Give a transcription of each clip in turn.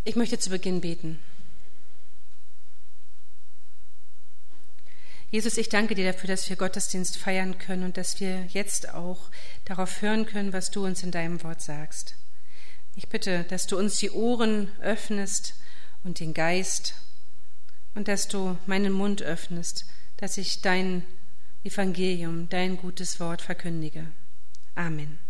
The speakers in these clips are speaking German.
Ich möchte zu Beginn beten. Jesus, ich danke dir dafür, dass wir Gottesdienst feiern können und dass wir jetzt auch darauf hören können, was du uns in deinem Wort sagst. Ich bitte, dass du uns die Ohren öffnest und den Geist und dass du meinen Mund öffnest, dass ich dein Evangelium, dein gutes Wort verkündige. Amen.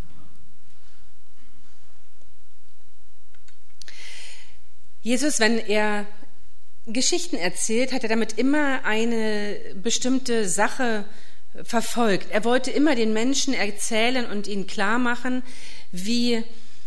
Jesus, wenn er Geschichten erzählt, hat er damit immer eine bestimmte Sache verfolgt. Er wollte immer den Menschen erzählen und ihnen klar machen, wie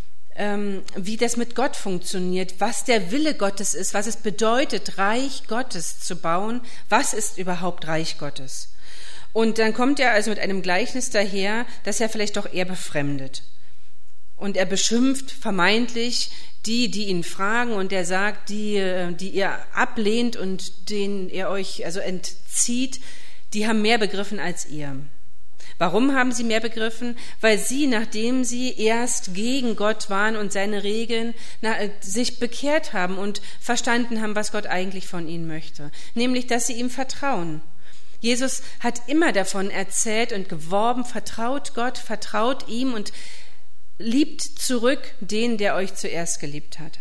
das mit Gott funktioniert, was der Wille Gottes ist, was es bedeutet, Reich Gottes zu bauen. Was ist überhaupt Reich Gottes? Und dann kommt er also mit einem Gleichnis daher, das er vielleicht doch eher befremdet. Und er beschimpft vermeintlich die ihn fragen, und er sagt, die ihr ablehnt und denen ihr euch also entzieht, die haben mehr begriffen als ihr. Warum haben sie mehr begriffen? Weil sie, nachdem sie erst gegen Gott waren und seine Regeln, sich bekehrt haben und verstanden haben, was Gott eigentlich von ihnen möchte. Nämlich, dass sie ihm vertrauen. Jesus hat immer davon erzählt und geworben, vertraut Gott, vertraut ihm und liebt zurück den, der euch zuerst geliebt hat.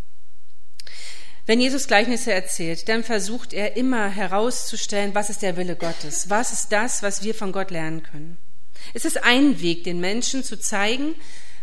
Wenn Jesus Gleichnisse erzählt, dann versucht er immer herauszustellen, was ist der Wille Gottes, was ist das, was wir von Gott lernen können. Es ist ein Weg, den Menschen zu zeigen,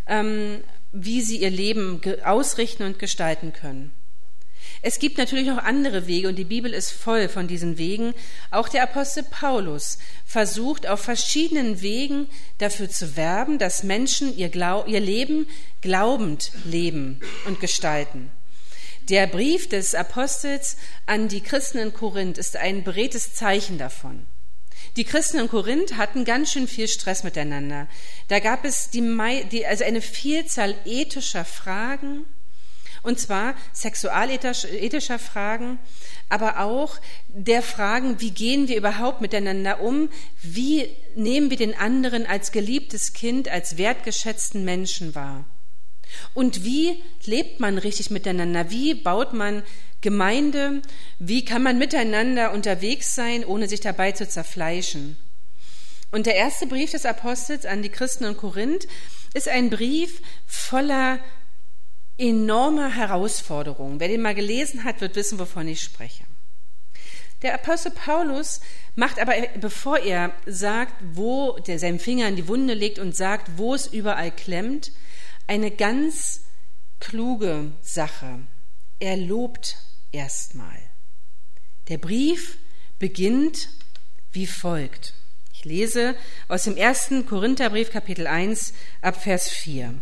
wie sie ihr Leben ausrichten und gestalten können. Es gibt natürlich noch andere Wege und die Bibel ist voll von diesen Wegen. Auch der Apostel Paulus versucht auf verschiedenen Wegen dafür zu werben, dass Menschen ihr Leben glaubend leben und gestalten. Der Brief des Apostels an die Christen in Korinth ist ein beredtes Zeichen davon. Die Christen in Korinth hatten ganz schön viel Stress miteinander. Da gab es also eine Vielzahl ethischer Fragen, und zwar sexualethischer Fragen, aber auch der Fragen, wie gehen wir überhaupt miteinander um, wie nehmen wir den anderen als geliebtes Kind, als wertgeschätzten Menschen wahr. Und wie lebt man richtig miteinander, wie baut man Gemeinde, wie kann man miteinander unterwegs sein, ohne sich dabei zu zerfleischen. Und der erste Brief des Apostels an die Christen in Korinth ist ein Brief voller enormer Herausforderungen. Wer den mal gelesen hat, wird wissen, wovon ich spreche. Der Apostel Paulus macht aber, bevor er sagt, wo der seinen Finger in die Wunde legt und sagt, wo es überall klemmt, eine ganz kluge Sache. Er lobt erstmal. Der Brief beginnt wie folgt. Ich lese aus dem 1. Korintherbrief, Kapitel 1, ab Vers 4.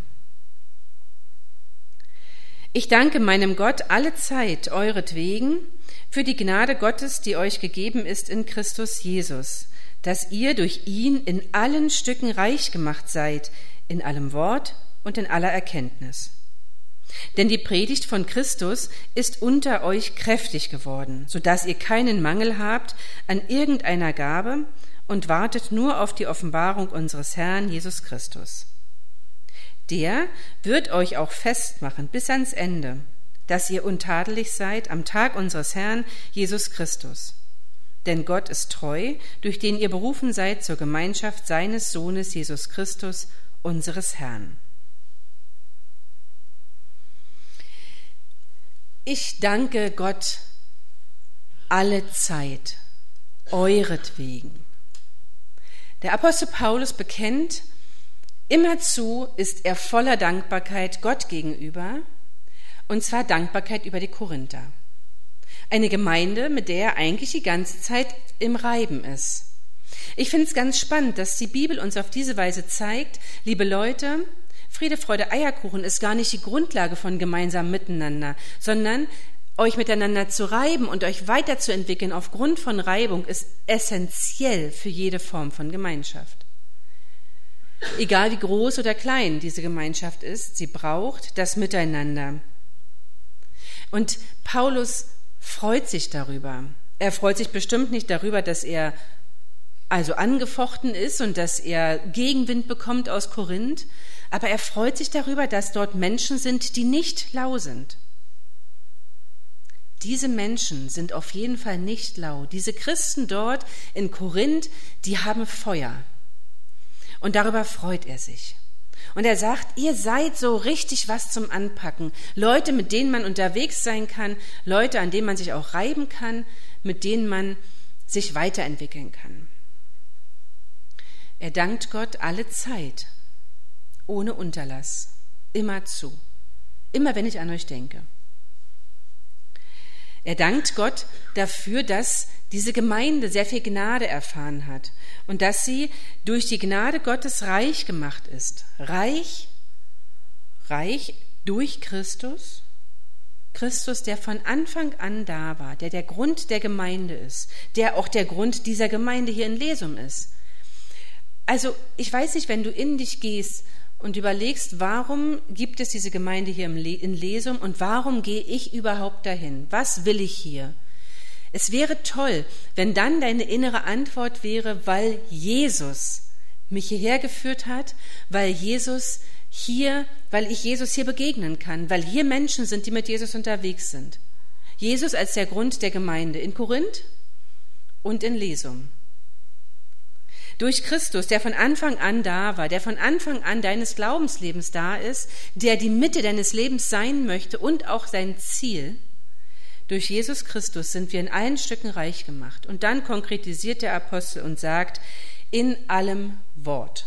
Ich danke meinem Gott allezeit euretwegen für die Gnade Gottes, die euch gegeben ist in Christus Jesus, dass ihr durch ihn in allen Stücken reich gemacht seid, in allem Wort und in aller Erkenntnis. Denn die Predigt von Christus ist unter euch kräftig geworden, so dass ihr keinen Mangel habt an irgendeiner Gabe und wartet nur auf die Offenbarung unseres Herrn Jesus Christus. Der wird euch auch festmachen bis ans Ende, dass ihr untadelig seid am Tag unseres Herrn Jesus Christus. Denn Gott ist treu, durch den ihr berufen seid zur Gemeinschaft seines Sohnes Jesus Christus, unseres Herrn. Ich danke Gott alle Zeit, euretwegen. Der Apostel Paulus bekennt, immerzu ist er voller Dankbarkeit Gott gegenüber, und zwar Dankbarkeit über die Korinther. Eine Gemeinde, mit der er eigentlich die ganze Zeit im Reiben ist. Ich finde es ganz spannend, dass die Bibel uns auf diese Weise zeigt, liebe Leute, Friede, Freude, Eierkuchen ist gar nicht die Grundlage von gemeinsamem Miteinander, sondern euch miteinander zu reiben und euch weiterzuentwickeln aufgrund von Reibung ist essentiell für jede Form von Gemeinschaft. Egal wie groß oder klein diese Gemeinschaft ist, sie braucht das Miteinander. Und Paulus freut sich darüber. Er freut sich bestimmt nicht darüber, dass er also angefochten ist und dass er Gegenwind bekommt aus Korinth, aber er freut sich darüber, dass dort Menschen sind, die nicht lau sind. diese Menschen sind auf jeden Fall nicht lau. Diese Christen dort in Korinth, die haben Feuer. Und darüber freut er sich. Und er sagt, ihr seid so richtig was zum Anpacken. Leute, mit denen man unterwegs sein kann, Leute, an denen man sich auch reiben kann, mit denen man sich weiterentwickeln kann. Er dankt Gott alle Zeit, ohne Unterlass, immerzu, immer wenn ich an euch denke. Er dankt Gott dafür, dass diese Gemeinde sehr viel Gnade erfahren hat und dass sie durch die Gnade Gottes reich gemacht ist. Reich durch Christus. Christus, der von Anfang an da war, der der Grund der Gemeinde ist, der auch der Grund dieser Gemeinde hier in Lesum ist. Also ich weiß nicht, wenn du in dich gehst und überlegst, warum gibt es diese Gemeinde hier in Lesum und warum gehe ich überhaupt dahin? Was will ich hier? Es wäre toll, wenn dann deine innere Antwort wäre, weil Jesus mich hierher geführt hat, weil ich Jesus hier begegnen kann, weil hier Menschen sind, die mit Jesus unterwegs sind. Jesus als der Grund der Gemeinde in Korinth und in Lesum. Durch Christus, der von Anfang an da war, der von Anfang an deines Glaubenslebens da ist, der die Mitte deines Lebens sein möchte und auch sein Ziel, durch Jesus Christus sind wir in allen Stücken reich gemacht. Und dann konkretisiert der Apostel und sagt, in allem Wort.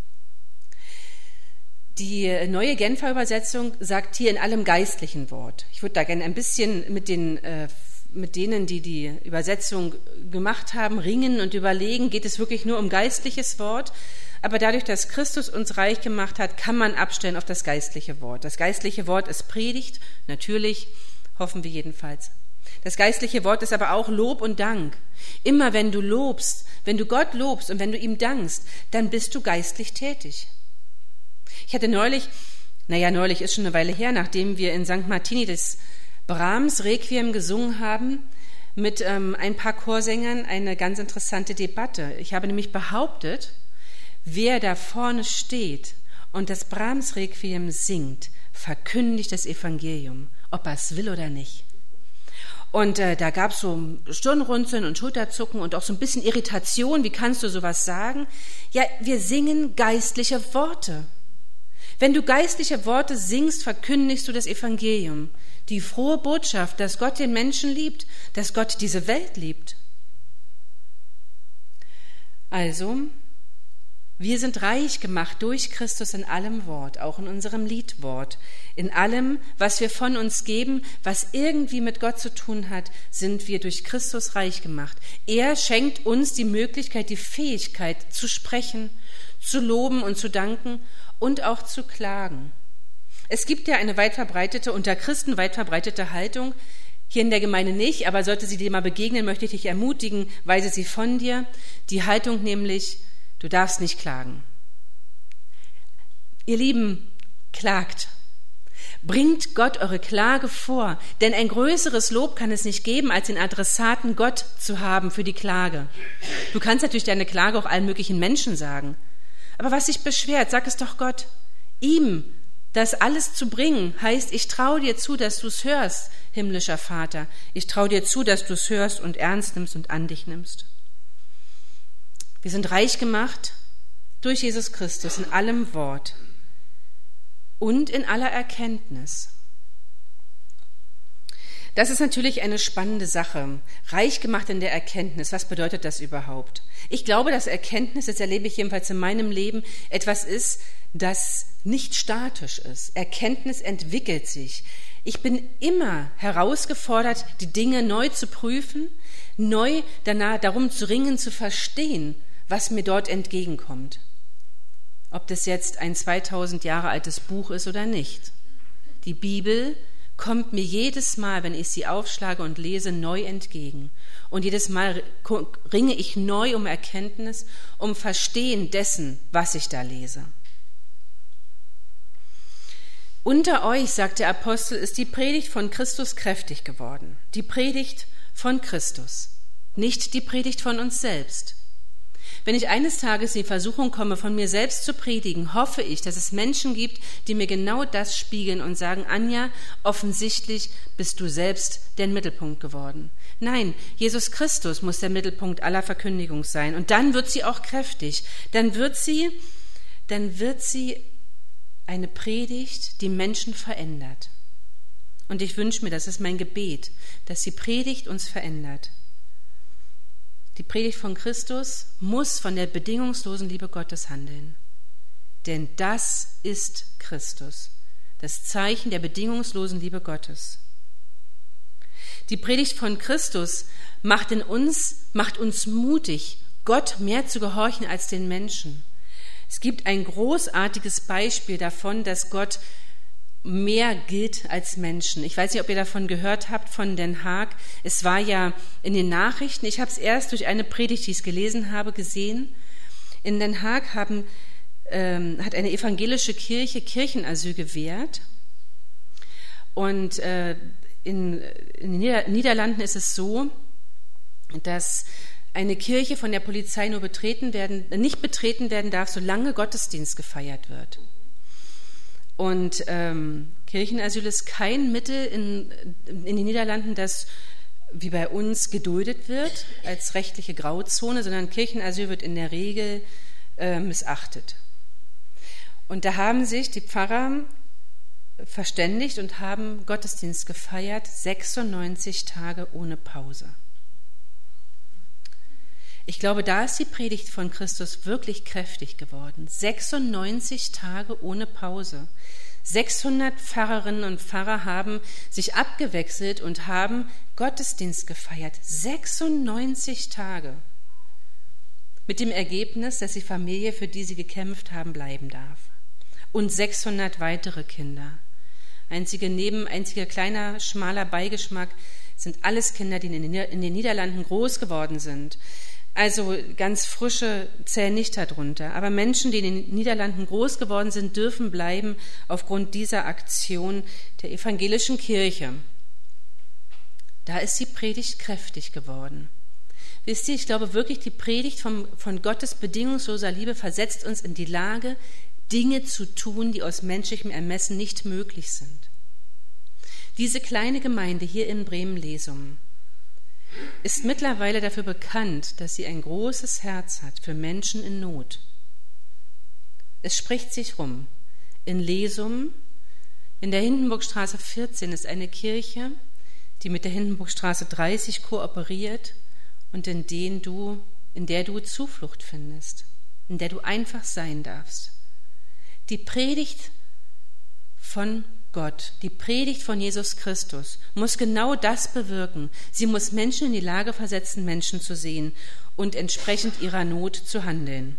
Die neue Genfer Übersetzung sagt hier in allem geistlichen Wort. Ich würde da gerne ein bisschen mit denen, die die Übersetzung gemacht haben, ringen und überlegen, geht es wirklich nur um geistliches Wort? Aber dadurch, dass Christus uns reich gemacht hat, kann man abstellen auf das geistliche Wort. Das geistliche Wort ist Predigt, natürlich, hoffen wir jedenfalls. Das geistliche Wort ist aber auch Lob und Dank. Immer wenn du lobst, wenn du Gott lobst und wenn du ihm dankst, dann bist du geistlich tätig. Ich hatte neulich ist schon eine Weile her, nachdem wir in St. Martini das Brahms Requiem gesungen haben, mit ein paar Chorsängern eine ganz interessante Debatte. Ich habe nämlich behauptet, wer da vorne steht und das Brahms Requiem singt, verkündigt das Evangelium, ob er es will oder nicht. Und da gab es so Stirnrunzeln und Schulterzucken und auch so ein bisschen Irritation. Wie kannst du sowas sagen? Ja, wir singen geistliche Worte. Wenn du geistliche Worte singst, verkündigst du das Evangelium. Die frohe Botschaft, dass Gott den Menschen liebt, dass Gott diese Welt liebt. Also, wir sind reich gemacht durch Christus in allem Wort, auch in unserem Liedwort. In allem, was wir von uns geben, was irgendwie mit Gott zu tun hat, sind wir durch Christus reich gemacht. Er schenkt uns die Möglichkeit, die Fähigkeit zu sprechen, zu loben und zu danken und auch zu klagen. Es gibt ja eine unter Christen weit verbreitete Haltung, hier in der Gemeinde nicht, aber sollte sie dir mal begegnen, möchte ich dich ermutigen, weise sie von dir. Die Haltung nämlich, du darfst nicht klagen. Ihr Lieben, klagt. Bringt Gott eure Klage vor, denn ein größeres Lob kann es nicht geben, als den Adressaten Gott zu haben für die Klage. Du kannst natürlich deine Klage auch allen möglichen Menschen sagen. Aber was dich beschwert, sag es doch Gott. Ihm das alles zu bringen, heißt, ich traue dir zu, dass du es hörst, himmlischer Vater. Ich traue dir zu, dass du es hörst und ernst nimmst und an dich nimmst. Wir sind reich gemacht durch Jesus Christus in allem Wort und in aller Erkenntnis. Das ist natürlich eine spannende Sache. Reich gemacht in der Erkenntnis. Was bedeutet das überhaupt? Ich glaube, dass Erkenntnis, das erlebe ich jedenfalls in meinem Leben, etwas ist, das nicht statisch ist. Erkenntnis entwickelt sich. Ich bin immer herausgefordert, die Dinge neu zu prüfen, neu danach darum zu ringen, zu verstehen, was mir dort entgegenkommt. Ob das jetzt ein 2000 Jahre altes Buch ist oder nicht. Die Bibel kommt mir jedes Mal, wenn ich sie aufschlage und lese, neu entgegen. Und jedes Mal ringe ich neu um Erkenntnis, um Verstehen dessen, was ich da lese. Unter euch, sagt der Apostel, ist die Predigt von Christus kräftig geworden. Die Predigt von Christus, nicht die Predigt von uns selbst. Wenn ich eines Tages in die Versuchung komme, von mir selbst zu predigen, hoffe ich, dass es Menschen gibt, die mir genau das spiegeln und sagen, Anja, offensichtlich bist du selbst der Mittelpunkt geworden. Nein, Jesus Christus muss der Mittelpunkt aller Verkündigung sein. Und dann wird sie auch kräftig. Dann wird sie eine Predigt, die Menschen verändert. Und ich wünsche mir, das ist mein Gebet, dass die Predigt uns verändert. Die Predigt von Christus muss von der bedingungslosen Liebe Gottes handeln. Denn das ist Christus, das Zeichen der bedingungslosen Liebe Gottes. Die Predigt von Christus macht uns mutig, Gott mehr zu gehorchen als den Menschen. Es gibt ein großartiges Beispiel davon, dass Gott mehr gilt als Menschen. Ich weiß nicht, ob ihr davon gehört habt, von Den Haag. Es war ja in den Nachrichten, ich habe es erst durch eine Predigt, die ich gelesen habe, gesehen. In Den Haag hat eine evangelische Kirche Kirchenasyl gewährt. Und in den Niederlanden ist es so, dass eine Kirche von der Polizei nur nicht betreten werden darf, solange Gottesdienst gefeiert wird. Und Kirchenasyl ist kein Mittel in den Niederlanden, das wie bei uns geduldet wird als rechtliche Grauzone, sondern Kirchenasyl wird in der Regel missachtet. Und da haben sich die Pfarrer verständigt und haben Gottesdienst gefeiert, 96 Tage ohne Pause. Ich glaube, da ist die Predigt von Christus wirklich kräftig geworden. 96 Tage ohne Pause. 600 Pfarrerinnen und Pfarrer haben sich abgewechselt und haben Gottesdienst gefeiert. 96 Tage. Mit dem Ergebnis, dass die Familie, für die sie gekämpft haben, bleiben darf. Und 600 weitere Kinder. Einziger kleiner, schmaler Beigeschmack sind alles Kinder, die in den Niederlanden groß geworden sind. Also ganz frische zählen nicht darunter. Aber Menschen, die in den Niederlanden groß geworden sind, dürfen bleiben aufgrund dieser Aktion der evangelischen Kirche. Da ist die Predigt kräftig geworden. Wisst ihr, ich glaube wirklich, die Predigt von Gottes bedingungsloser Liebe versetzt uns in die Lage, Dinge zu tun, die aus menschlichem Ermessen nicht möglich sind. Diese kleine Gemeinde hier in Bremen-Lesum ist mittlerweile dafür bekannt, dass sie ein großes Herz hat für Menschen in Not. Es spricht sich rum. In Lesum, in der Hindenburgstraße 14, ist eine Kirche, die mit der Hindenburgstraße 30 kooperiert und in der du Zuflucht findest, in der du einfach sein darfst. Die Predigt von Gott, die Predigt von Jesus Christus muss genau das bewirken. Sie muss Menschen in die Lage versetzen, Menschen zu sehen und entsprechend ihrer Not zu handeln.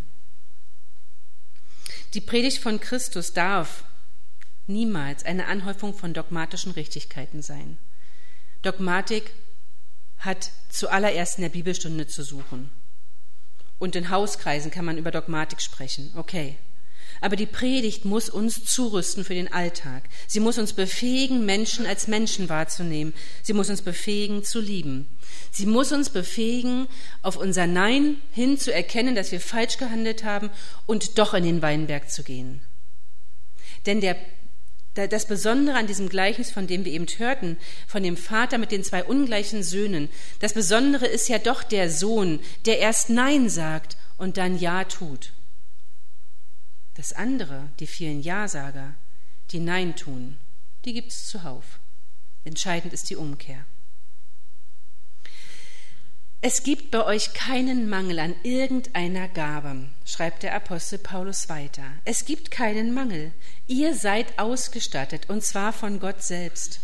Die Predigt von Christus darf niemals eine Anhäufung von dogmatischen Richtigkeiten sein. Dogmatik hat zuallererst in der Bibelstunde zu suchen. Und in Hauskreisen kann man über Dogmatik sprechen, okay. Aber die Predigt muss uns zurüsten für den Alltag. Sie muss uns befähigen, Menschen als Menschen wahrzunehmen. Sie muss uns befähigen, zu lieben. Sie muss uns befähigen, auf unser Nein hin zu erkennen, dass wir falsch gehandelt haben und doch in den Weinberg zu gehen. Denn das Besondere an diesem Gleichnis, von dem wir eben hörten, von dem Vater mit den 2 ungleichen Söhnen, das Besondere ist ja doch der Sohn, der erst Nein sagt und dann Ja tut. Das andere, die vielen Ja-Sager, die Nein tun, die gibt es zuhauf. Entscheidend ist die Umkehr. Es gibt bei euch keinen Mangel an irgendeiner Gabe, schreibt der Apostel Paulus weiter. Es gibt keinen Mangel. Ihr seid ausgestattet, und zwar von Gott selbst.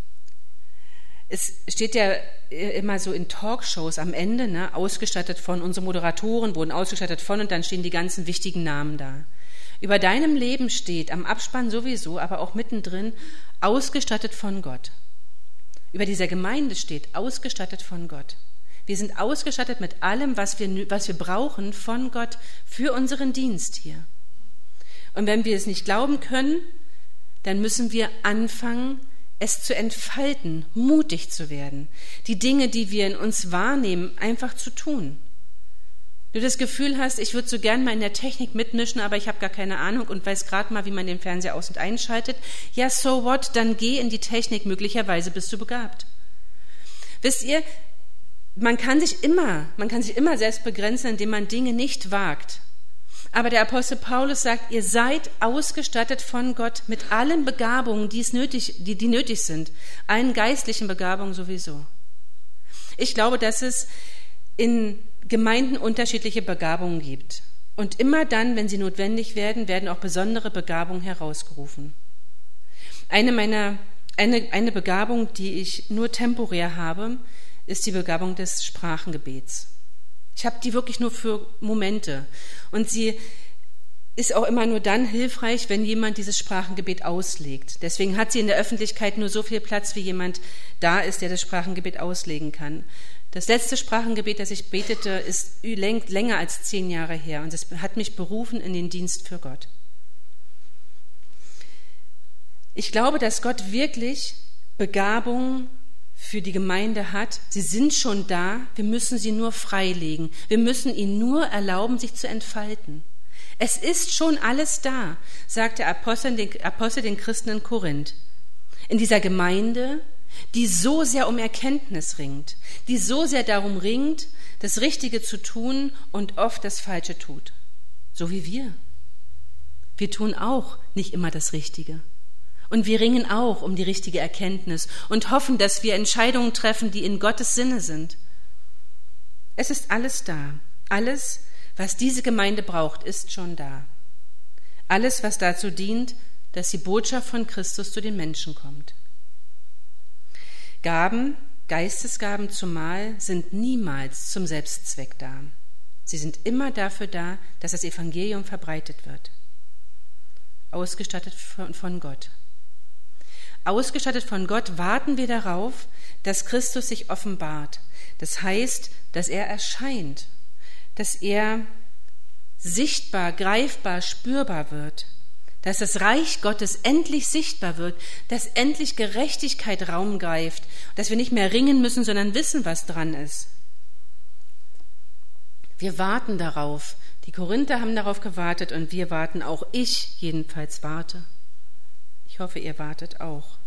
Es steht ja immer so in Talkshows am Ende, ausgestattet von, unsere Moderatoren wurden ausgestattet von, und dann stehen die ganzen wichtigen Namen da. Über deinem Leben steht am Abspann sowieso, aber auch mittendrin, ausgestattet von Gott. Über dieser Gemeinde steht, ausgestattet von Gott. Wir sind ausgestattet mit allem, was wir brauchen von Gott für unseren Dienst hier. Und wenn wir es nicht glauben können, dann müssen wir anfangen, es zu entfalten, mutig zu werden, die Dinge, die wir in uns wahrnehmen, einfach zu tun. du das Gefühl hast, ich würde so gern mal in der Technik mitmischen, aber ich habe gar keine Ahnung und weiß gerade mal, wie man den Fernseher aus- und einschaltet. Ja, so what? Dann geh in die Technik, möglicherweise bist du begabt. Wisst ihr, man kann sich immer selbst begrenzen, indem man Dinge nicht wagt. Aber der Apostel Paulus sagt, ihr seid ausgestattet von Gott mit allen Begabungen, die nötig sind, allen geistlichen Begabungen sowieso. Ich glaube, dass es in Gemeinden unterschiedliche Begabungen gibt. Und immer dann, wenn sie notwendig werden, werden auch besondere Begabungen herausgerufen. Eine Begabung, die ich nur temporär habe, ist die Begabung des Sprachengebets. Ich habe die wirklich nur für Momente. Und sie ist auch immer nur dann hilfreich, wenn jemand dieses Sprachengebet auslegt. Deswegen hat sie in der Öffentlichkeit nur so viel Platz, wie jemand da ist, der das Sprachengebet auslegen kann. Das letzte Sprachengebet, das ich betete, ist länger als 10 Jahre her. Und es hat mich berufen in den Dienst für Gott. Ich glaube, dass Gott wirklich Begabungen für die Gemeinde hat. Sie sind schon da, wir müssen sie nur freilegen. Wir müssen ihnen nur erlauben, sich zu entfalten. Es ist schon alles da, sagt der Apostel den Christen in Korinth. In dieser Gemeinde, die so sehr um Erkenntnis ringt, die so sehr darum ringt, das Richtige zu tun und oft das Falsche tut. So wie wir. Wir tun auch nicht immer das Richtige. Und wir ringen auch um die richtige Erkenntnis und hoffen, dass wir Entscheidungen treffen, die in Gottes Sinne sind. Es ist alles da. Alles, was diese Gemeinde braucht, ist schon da. Alles, was dazu dient, dass die Botschaft von Christus zu den Menschen kommt. Gaben, Geistesgaben zumal, sind niemals zum Selbstzweck da. Sie sind immer dafür da, dass das Evangelium verbreitet wird. Ausgestattet von Gott. Ausgestattet von Gott warten wir darauf, dass Christus sich offenbart. Das heißt, dass er erscheint, dass er sichtbar, greifbar, spürbar wird, dass das Reich Gottes endlich sichtbar wird, dass endlich Gerechtigkeit Raum greift, dass wir nicht mehr ringen müssen, sondern wissen, was dran ist. Wir warten darauf. Die Korinther haben darauf gewartet und wir warten auch. Ich jedenfalls warte. Ich hoffe, ihr wartet auch.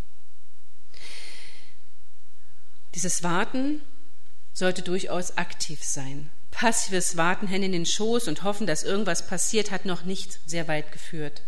Dieses Warten sollte durchaus aktiv sein. Passives Warten, Hände in den Schoß und hoffen, dass irgendwas passiert, hat noch nicht sehr weit geführt.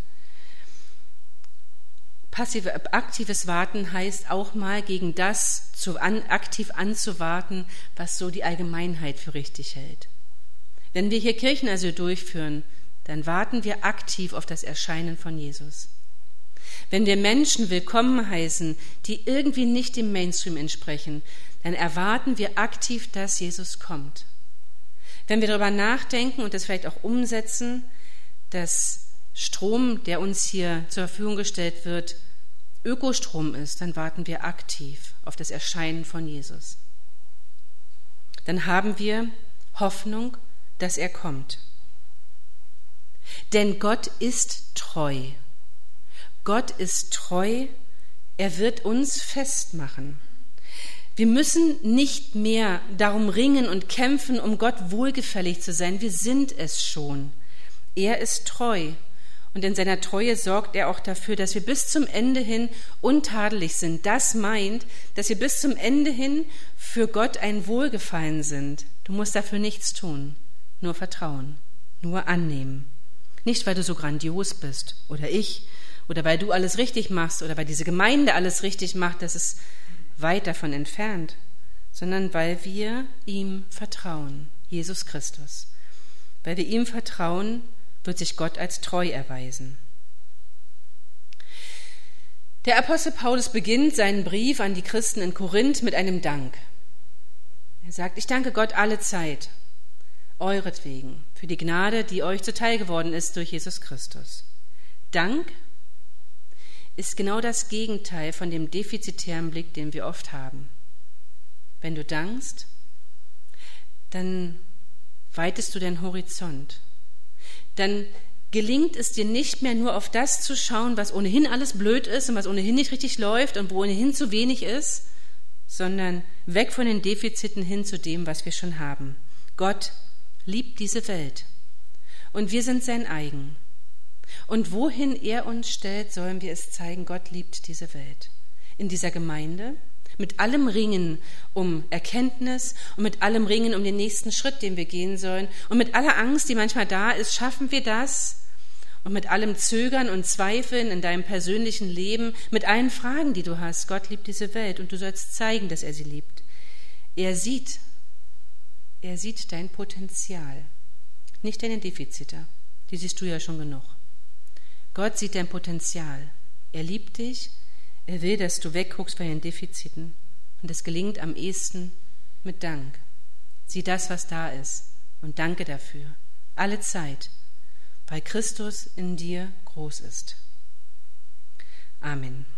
Aktives Warten heißt auch mal gegen das aktiv anzuwarten, was so die Allgemeinheit für richtig hält. Wenn wir hier Kirchenasyl durchführen, dann warten wir aktiv auf das Erscheinen von Jesus. Wenn wir Menschen willkommen heißen, die irgendwie nicht dem Mainstream entsprechen, dann erwarten wir aktiv, dass Jesus kommt. Wenn wir darüber nachdenken und das vielleicht auch umsetzen, dass Strom, der uns hier zur Verfügung gestellt wird, Ökostrom ist, dann warten wir aktiv auf das Erscheinen von Jesus. Dann haben wir Hoffnung, dass er kommt. Denn Gott ist treu. Gott ist treu, er wird uns festmachen. Wir müssen nicht mehr darum ringen und kämpfen, um Gott wohlgefällig zu sein. Wir sind es schon. Er ist treu. Und in seiner Treue sorgt er auch dafür, dass wir bis zum Ende hin untadelig sind. Das meint, dass wir bis zum Ende hin für Gott ein Wohlgefallen sind. Du musst dafür nichts tun, nur vertrauen, nur annehmen. Nicht, weil du so grandios bist oder ich oder weil du alles richtig machst oder weil diese Gemeinde alles richtig macht, das ist weit davon entfernt, sondern weil wir ihm vertrauen, Jesus Christus. Weil wir ihm vertrauen, wird sich Gott als treu erweisen. Der Apostel Paulus beginnt seinen Brief an die Christen in Korinth mit einem Dank. Er sagt, ich danke Gott alle Zeit, euretwegen, für die Gnade, die euch zuteil geworden ist durch Jesus Christus. Dank ist genau das Gegenteil von dem defizitären Blick, den wir oft haben. Wenn du dankst, dann weitest du deinen Horizont. Dann gelingt es dir nicht mehr nur auf das zu schauen, was ohnehin alles blöd ist und was ohnehin nicht richtig läuft und wo ohnehin zu wenig ist, sondern weg von den Defiziten hin zu dem, was wir schon haben. Gott liebt diese Welt und wir sind sein eigen. Und wohin er uns stellt, sollen wir es zeigen, Gott liebt diese Welt. In dieser Gemeinde, mit allem Ringen um Erkenntnis und mit allem Ringen um den nächsten Schritt, den wir gehen sollen und mit aller Angst, die manchmal da ist, schaffen wir das? Und mit allem Zögern und Zweifeln in deinem persönlichen Leben, mit allen Fragen, die du hast, Gott liebt diese Welt und du sollst zeigen, dass er sie liebt. Er sieht dein Potenzial, nicht deine Defizite, die siehst du ja schon genug. Gott sieht dein Potenzial, er liebt dich, er will, dass du wegguckst bei den Defiziten und das gelingt am ehesten mit Dank. Sieh das, was da ist und danke dafür, alle Zeit, weil Christus in dir groß ist. Amen.